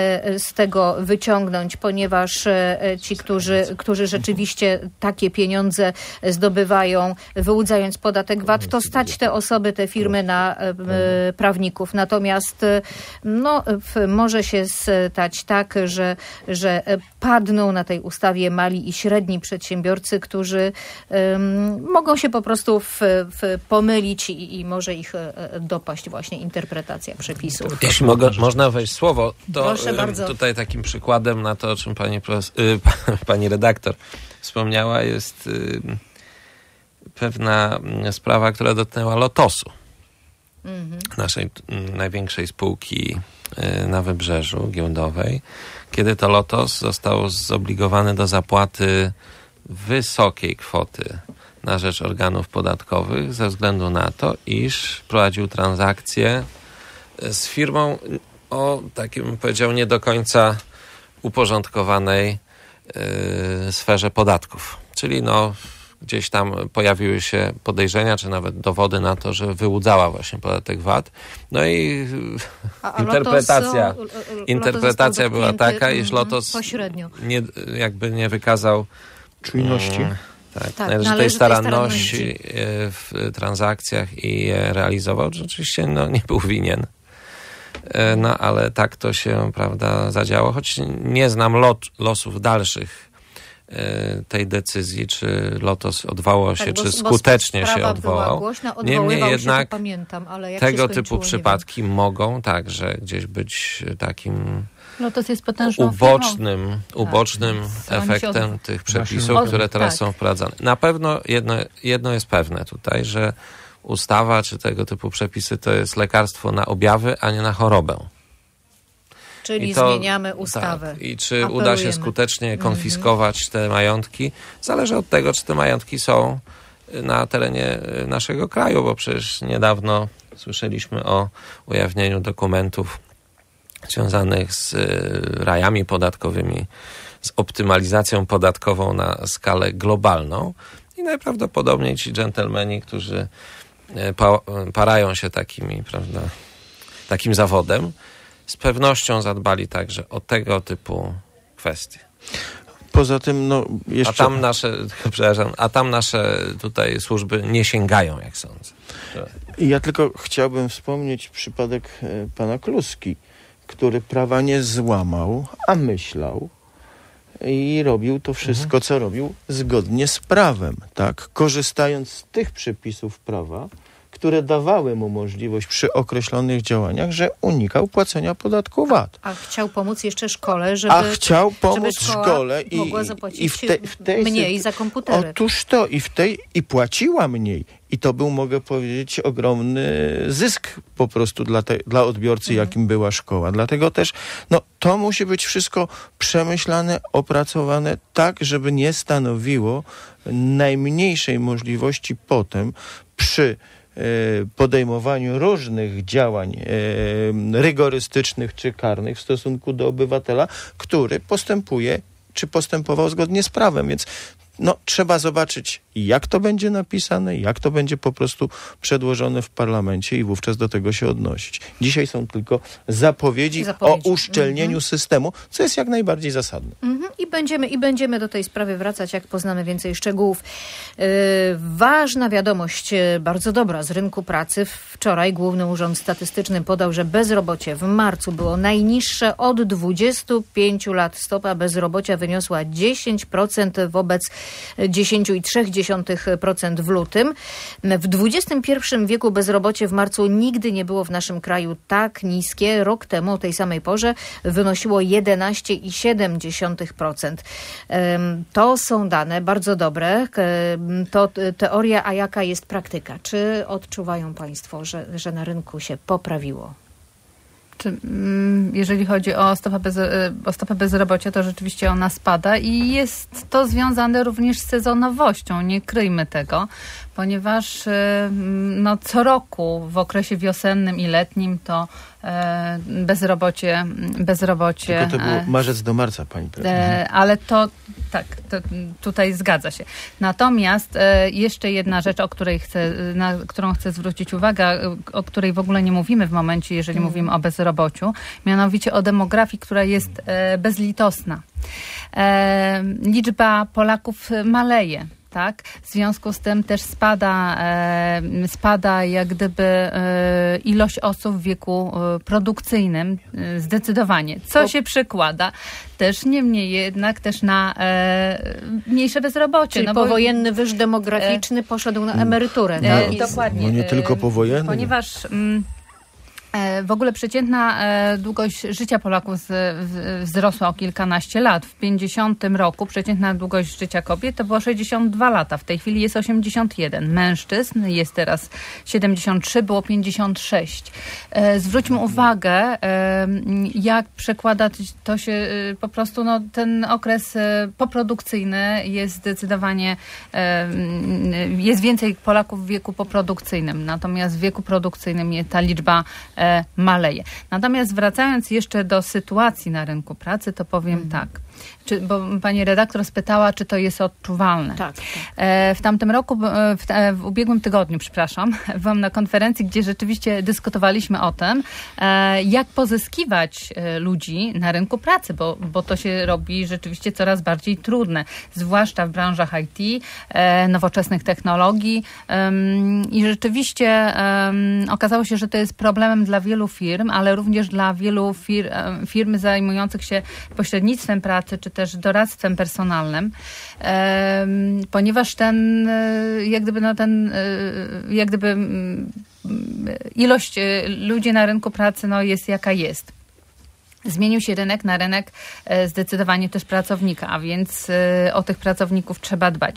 z tego wyciągnąć, ponieważ ci, którzy, którzy rzeczywiście takie pieniądze zdobywają, wyłudzając podatek V A T, to stać te osoby, te firmy na e, prawników. Natomiast no, w, może się stać tak, że, że padną na tej ustawie mali i średni przedsiębiorcy, którzy um, mogą się po prostu w, w pomylić i, i może ich dopaść właśnie interpretacja przepisów. Jeśli mogę, można wejść słowo, to Proszę bardzo. Tutaj takim przykładem na to, o czym pani, y, pani redaktor wspomniała, jest y, pewna sprawa, która dotknęła Lotosu, mm-hmm. naszej y, największej spółki y, na Wybrzeżu giełdowej, kiedy to Lotos został zobligowany do zapłaty wysokiej kwoty na rzecz organów podatkowych ze względu na to, iż prowadził transakcje z firmą o takim, powiedział, nie do końca uporządkowanej yy, sferze podatków. Czyli no, gdzieś tam pojawiły się podejrzenia, czy nawet dowody na to, że wyłudzała właśnie podatek V A T. No i A, a interpretacja, Lotos, interpretacja Lotos była taka, iż mm, Lotos pośrednio. nie, jakby nie wykazał Czujności. Mm, tak, Tak, należytej należytej staranności staranności. w transakcjach i je realizował. Rzeczywiście no, nie był winien. No ale tak to się, prawda, zadziało, choć nie znam lot, losów dalszych tej decyzji, czy Lotos odwołał się, tak, czy bo, skutecznie bo się była odwołał. Głośna, Niemniej się, jednak to pamiętam, ale jak tego się typu skończyło, przypadki mogą także gdzieś być takim Lotos jest potężną ubocznym, firmą. ubocznym Tak. efektem Od... tych przepisów, Właśnie. które teraz tak. są wprowadzane. Na pewno jedno, jedno jest pewne tutaj, że ustawa czy tego typu przepisy to jest lekarstwo na objawy, a nie na chorobę. Czyli I to, zmieniamy ustawę. Tak. I czy Apelujemy. uda się skutecznie konfiskować mm-hmm. te majątki, zależy od tego, czy te majątki są na terenie naszego kraju, bo przecież niedawno słyszeliśmy o ujawnieniu dokumentów związanych z rajami podatkowymi, z optymalizacją podatkową na skalę globalną i najprawdopodobniej ci dżentelmeni, którzy pa- parają się takimi, prawda, takim zawodem, z pewnością zadbali także o tego typu kwestie. Poza tym, no jeszcze... A tam nasze, przepraszam, a tam nasze tutaj służby nie sięgają, jak sądzę. Ja tylko chciałbym wspomnieć przypadek pana Kluski, który prawa nie złamał, a myślał i robił to wszystko, co robił, zgodnie z prawem, tak? Korzystając z tych przepisów prawa, które dawały mu możliwość przy określonych działaniach, że unikał płacenia podatku V A T. A chciał pomóc jeszcze szkole, żeby... A chciał pomóc żeby szkole i, mogła zapłacić i w, te, w tej mniej za komputery. Otóż to i w tej i płaciła mniej. I to był, mogę powiedzieć, ogromny zysk po prostu dla, te, dla odbiorcy, mhm. jakim była szkoła. Dlatego też no, to musi być wszystko przemyślane, opracowane tak, żeby nie stanowiło najmniejszej możliwości potem przy podejmowaniu różnych działań e, rygorystycznych czy karnych w stosunku do obywatela, który postępuje czy postępował zgodnie z prawem. Więc no, trzeba zobaczyć, jak to będzie napisane, jak to będzie po prostu przedłożone w parlamencie i wówczas do tego się odnosić. Dzisiaj są tylko zapowiedzi, zapowiedzi. o uszczelnieniu mm-hmm. systemu, co jest jak najbardziej zasadne. Mm-hmm. I będziemy, i będziemy do tej sprawy wracać, jak poznamy więcej szczegółów. Yy, ważna wiadomość, bardzo dobra z rynku pracy. Wczoraj Główny Urząd Statystyczny podał, że bezrobocie w marcu było najniższe od dwudziestu pięciu lat. Stopa bezrobocia wyniosła dziesięć procent wobec dziesięć przecinek trzy procent w lutym. W dwudziestym pierwszym wieku bezrobocie w marcu nigdy nie było w naszym kraju tak niskie. Rok temu o tej samej porze wynosiło jedenaście przecinek siedem procent. To są dane bardzo dobre. To teoria, a jaka jest praktyka? Czy odczuwają Państwo, że, że na rynku się poprawiło? Czy, jeżeli chodzi o stopę, bez, o stopę bezrobocia, to rzeczywiście ona spada i jest to związane również z sezonowością, nie kryjmy tego, ponieważ no, co roku w okresie wiosennym i letnim to bezrobocie... bezrobocie Tylko to było marzec do marca, pani prezydent. Ale to, tak, to tutaj zgadza się. Natomiast jeszcze jedna rzecz, o której chcę, na którą chcę zwrócić uwagę, o której w ogóle nie mówimy w momencie, jeżeli mm. mówimy o bezrobociu, mianowicie o demografii, która jest bezlitosna. Liczba Polaków maleje. Tak? W związku z tym też spada, e, spada jak gdyby e, ilość osób w wieku e, produkcyjnym e, zdecydowanie. Co o. się przekłada też niemniej jednak też na e, mniejsze bezrobocie. Czyli no powojenny wyż demograficzny e, poszedł na emeryturę. E, tak? I dokładnie. No nie tylko powojenny. Ponieważ... Mm, W ogóle przeciętna długość życia Polaków wzrosła o kilkanaście lat. W pięćdziesiątym roku przeciętna długość życia kobiet to było sześćdziesiąt dwa lata. W tej chwili jest osiemdziesiąt jeden. Mężczyzn jest teraz siedemdziesiąt trzy, było pięćdziesiąt sześć. Zwróćmy uwagę, jak przekłada to się po prostu, no, ten okres poprodukcyjny jest zdecydowanie, jest więcej Polaków w wieku poprodukcyjnym. Natomiast w wieku produkcyjnym ta liczba maleje. Natomiast wracając jeszcze do sytuacji na rynku pracy, to powiem hmm. tak. czy, bo pani redaktor spytała, czy to jest odczuwalne. Tak, tak. E, w tamtym roku, w, w ubiegłym tygodniu, przepraszam, byłam na konferencji, gdzie rzeczywiście dyskutowaliśmy o tym, e, jak pozyskiwać e, ludzi na rynku pracy, bo, bo to się robi rzeczywiście coraz bardziej trudne, zwłaszcza w branżach I T, e, nowoczesnych technologii e, i rzeczywiście e, okazało się, że to jest problemem dla wielu firm, ale również dla wielu fir, e, firm zajmujących się pośrednictwem pracy, czy też doradztwem personalnym, e, ponieważ ten, jak gdyby, no ten, jak gdyby ilość ludzi na rynku pracy no jest jaka jest. Zmienił się rynek na rynek zdecydowanie też pracownika, a więc o tych pracowników trzeba dbać.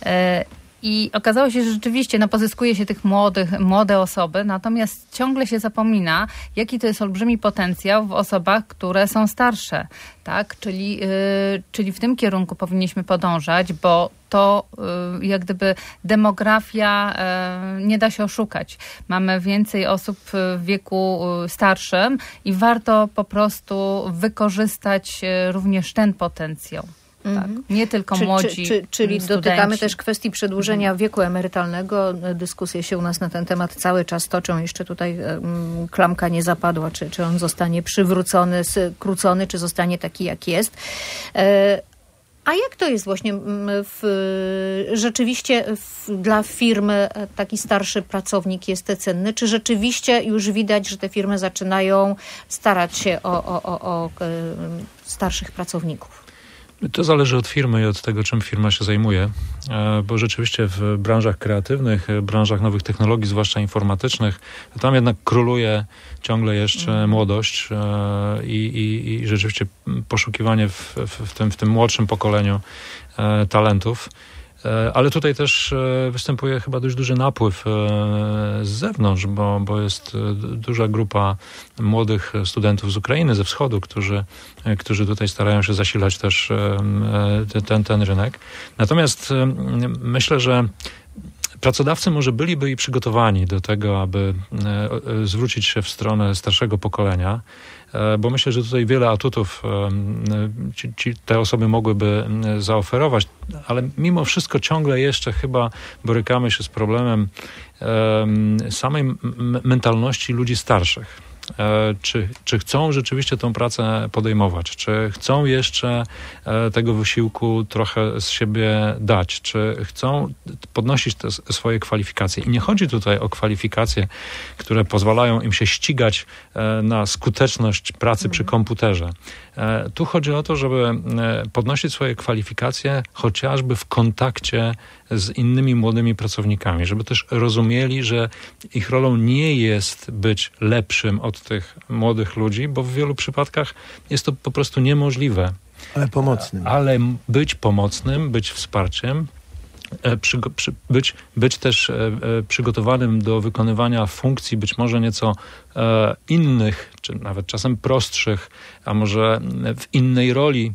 I okazało się, że rzeczywiście no, pozyskuje się tych młodych, młode osoby, natomiast ciągle się zapomina, jaki to jest olbrzymi potencjał w osobach, które są starsze, tak? Czyli, yy, czyli w tym kierunku powinniśmy podążać, bo to yy, jak gdyby demografia yy, nie da się oszukać. Mamy więcej osób w wieku yy, starszym i warto po prostu wykorzystać yy, również ten potencjał. Tak. Nie tylko czy, młodzi czy, czy, Czyli studenci. dotykamy też kwestii przedłużenia mhm. wieku emerytalnego. Dyskusje się u nas na ten temat cały czas toczą. Jeszcze tutaj um, klamka nie zapadła, czy, czy on zostanie przywrócony, skrócony, czy zostanie taki, jak jest. E, A jak to jest właśnie w, rzeczywiście w, dla firmy taki starszy pracownik jest cenny? Czy rzeczywiście już widać, że te firmy zaczynają starać się o, o, o, o starszych pracowników? To zależy od firmy i od tego, czym firma się zajmuje, bo rzeczywiście w branżach kreatywnych, branżach nowych technologii, zwłaszcza informatycznych, tam jednak króluje ciągle jeszcze mm. młodość i, i, i rzeczywiście poszukiwanie w, w, w, tym, w tym młodszym pokoleniu talentów. Ale tutaj też występuje chyba dość duży napływ z zewnątrz, bo, bo jest duża grupa młodych studentów z Ukrainy, ze wschodu, którzy, którzy tutaj starają się zasilać też ten, ten rynek. Natomiast myślę, że pracodawcy może byliby i przygotowani do tego, aby zwrócić się w stronę starszego pokolenia, bo myślę, że tutaj wiele atutów ci, ci, te osoby mogłyby zaoferować, ale mimo wszystko ciągle jeszcze chyba borykamy się z problemem samej mentalności ludzi starszych. Czy, czy chcą rzeczywiście tą pracę podejmować, czy chcą jeszcze tego wysiłku trochę z siebie dać, czy chcą podnosić te swoje kwalifikacje. I nie chodzi tutaj o kwalifikacje, które pozwalają im się ścigać na skuteczność pracy mhm. przy komputerze. Tu chodzi o to, żeby podnosić swoje kwalifikacje chociażby w kontakcie z innymi młodymi pracownikami, żeby też rozumieli, że ich rolą nie jest być lepszym od tych młodych ludzi, bo w wielu przypadkach jest to po prostu niemożliwe. Ale pomocnym. Ale być pomocnym, być wsparciem, Przy, przy, być, być też e, e, przygotowanym do wykonywania funkcji być może nieco e, innych, czy nawet czasem prostszych, a może w innej roli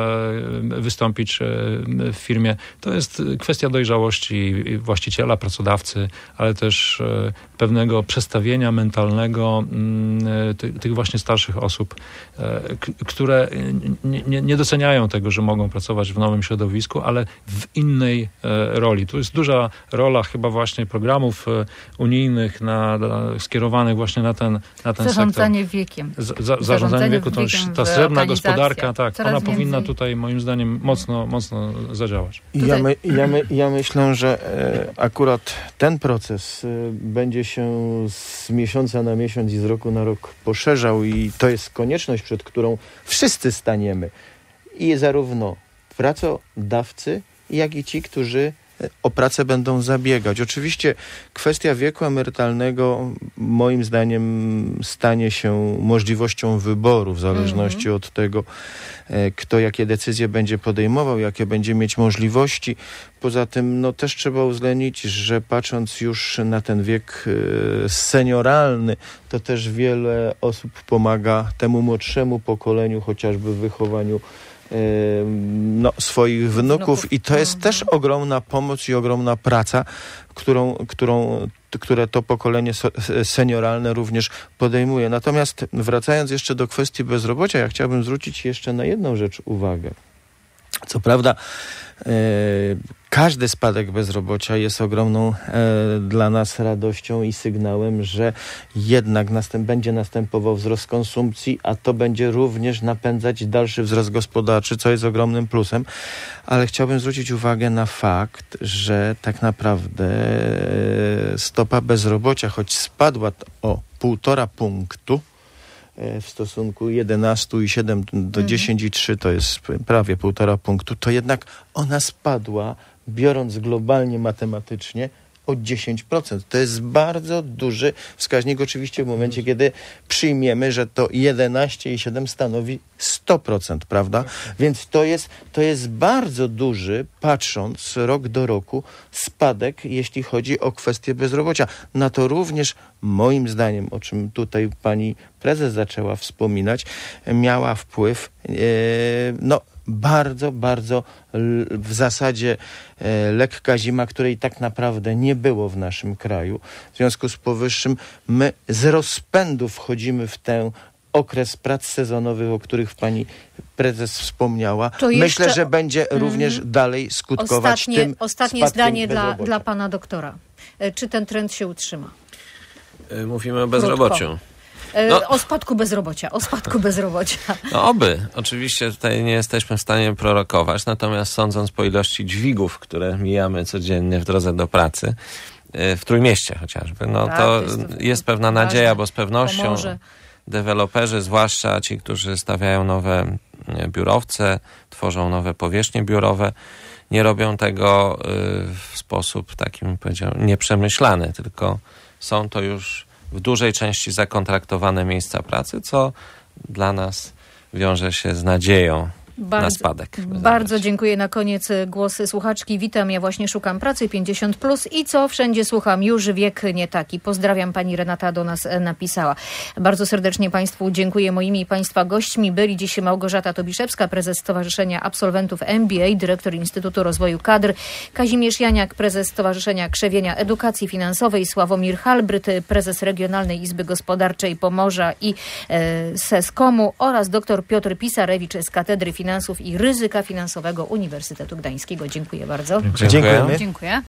e, wystąpić e, w firmie. To jest kwestia dojrzałości właściciela, pracodawcy, ale też e, pewnego przestawienia mentalnego m, ty, tych właśnie starszych osób, e, k, które nie, nie, nie doceniają tego, że mogą pracować w nowym środowisku, ale w innej e, roli. Tu jest duża rola chyba właśnie programów unijnych na, na, skierowanych właśnie na ten, na ten zarządzanie sektor. wiekiem. Z, za, zarządzanie wieku, to już ta srebrna gospodarka, tak, ona więcej. powinna tutaj moim zdaniem mocno, mocno zadziałać. Ja, my, ja, my, ja myślę, że e, akurat ten proces e, będzie się z miesiąca na miesiąc i z roku na rok poszerzał i to jest konieczność, przed którą wszyscy staniemy. I zarówno pracodawcy, jak i ci, którzy o pracę będą zabiegać. Oczywiście kwestia wieku emerytalnego moim zdaniem stanie się możliwością wyboru w zależności mm-hmm. od tego, kto jakie decyzje będzie podejmował, jakie będzie mieć możliwości. Poza tym no, też trzeba uwzględnić, że patrząc już na ten wiek senioralny, to też wiele osób pomaga temu młodszemu pokoleniu, chociażby w wychowaniu No, swoich wnuków i to jest też ogromna pomoc i ogromna praca, którą, którą, które to pokolenie senioralne również podejmuje. Natomiast wracając jeszcze do kwestii bezrobocia, ja chciałbym zwrócić jeszcze na jedną rzecz uwagę. Co prawda e, każdy spadek bezrobocia jest ogromną e, dla nas radością i sygnałem, że jednak następ, będzie następował wzrost konsumpcji, a to będzie również napędzać dalszy wzrost gospodarczy, co jest ogromnym plusem. Ale chciałbym zwrócić uwagę na fakt, że tak naprawdę e, stopa bezrobocia, choć spadła o półtora punktu, w stosunku jedenaście i siedem do dziesięć i trzy to jest prawie półtora punktu, to jednak ona spadła, biorąc globalnie matematycznie, o dziesięć procent. To jest bardzo duży wskaźnik, oczywiście w momencie, kiedy przyjmiemy, że to jedenaście i siedem stanowi sto procent, prawda? Więc to jest, to jest bardzo duży, patrząc rok do roku, spadek, jeśli chodzi o kwestię bezrobocia. Na to również, moim zdaniem, o czym tutaj pani prezes zaczęła wspominać, miała wpływ, e, no, bardzo, bardzo w zasadzie e, lekka zima, której tak naprawdę nie było w naszym kraju. W związku z powyższym my z rozpędu wchodzimy w ten okres prac sezonowych, o których pani prezes wspomniała. To Myślę, jeszcze... że będzie również mm. dalej skutkować ostatnie, tym Ostatnie zdanie dla, dla dla pana doktora. Czy ten trend się utrzyma? Mówimy o bezrobociu. Krótko. No. O spadku bezrobocia, o spadku bezrobocia. No oby. Oczywiście tutaj nie jesteśmy w stanie prorokować, natomiast sądząc po ilości dźwigów, które mijamy codziennie w drodze do pracy, w Trójmieście chociażby, no tak, to jest, to jest pewna ważne. Nadzieja, bo z pewnością pomoże. Deweloperzy, zwłaszcza ci, którzy stawiają nowe biurowce, tworzą nowe powierzchnie biurowe, nie robią tego w sposób takim, powiedziałem, nieprzemyślany, tylko są to już w dużej części zakontraktowane miejsca pracy, co dla nas wiąże się z nadzieją bardzo, na spadek. Bardzo dziękuję. Na koniec głosy słuchaczki. Witam, ja właśnie szukam pracy pięćdziesiąt plus i co wszędzie słucham, już wiek nie taki. Pozdrawiam, pani Renata do nas napisała. Bardzo serdecznie państwu dziękuję. Moimi i państwa gośćmi byli dziś Małgorzata Tobiszewska, prezes Stowarzyszenia Absolwentów M B A, dyrektor Instytutu Rozwoju Kadr, Kazimierz Janiak, prezes Stowarzyszenia Krzewienia Edukacji Finansowej, Sławomir Halbryt, prezes Regionalnej Izby Gospodarczej Pomorza i e, Seskomu oraz dr Piotr Pisarewicz z Katedry Finansów i Ryzyka Finansowego Uniwersytetu Gdańskiego. Dziękuję bardzo. Dziękujemy. Dziękuję.